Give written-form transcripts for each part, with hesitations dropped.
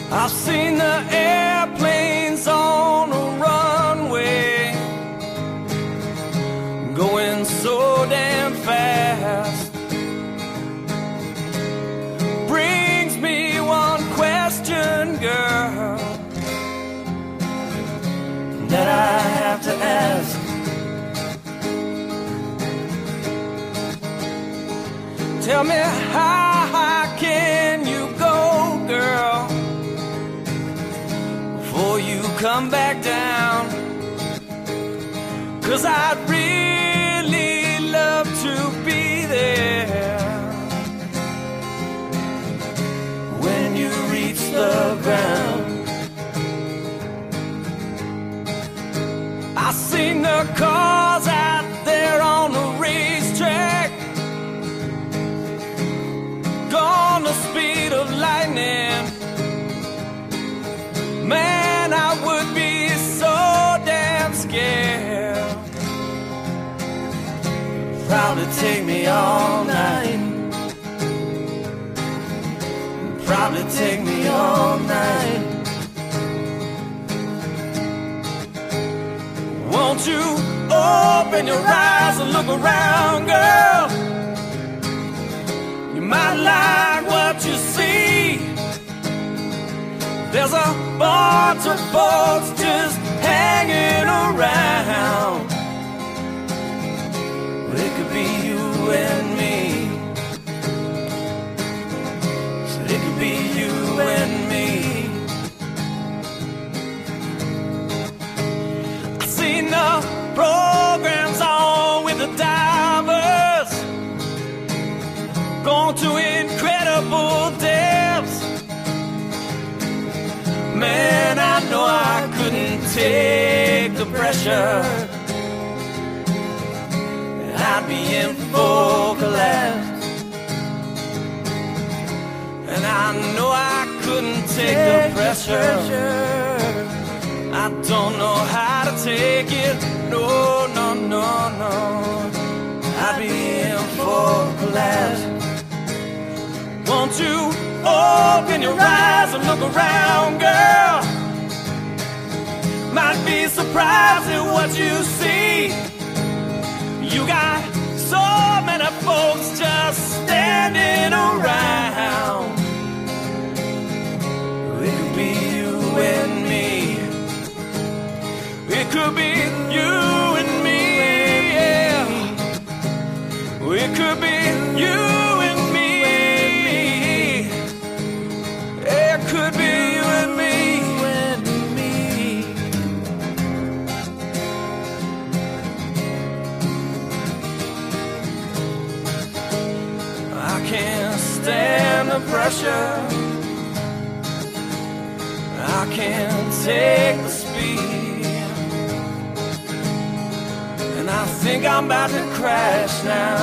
I've seen the airplanes on the runway going so damn fast. Brings me one question, girl, that I have to ask. Tell me, how high can you go, girl, before you come back down? 'Cause I'd really love to be there when you reach the ground. I seen the cars out there on the racetrack, gone the speed of lightning. Man, I would be so damn scared. Probably take me all night. Probably take me all night. Won't you open your eyes and look around, girl? You might like what you see. There's a bunch of folks just hanging around. It could be you and me. So it could be you and me. I've seen the programs on with the divers, gone to incredible depths. Man, I know I couldn't take the pressure. I'd be in full collapse. And I know I couldn't take the pressure. I don't know how to take it. No, no, no, no. I'd be in full collapse. Won't you open your eyes and look around, girl? Might be surprised at what you see. You got so many folks just standing around. It could be you and me. It could be you and me, yeah. It could be you and me. It could be you and me. I can't stand the pressure. I can't take the speed. And I think I'm about to crash now.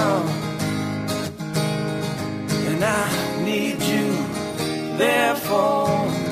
And I need you there for me.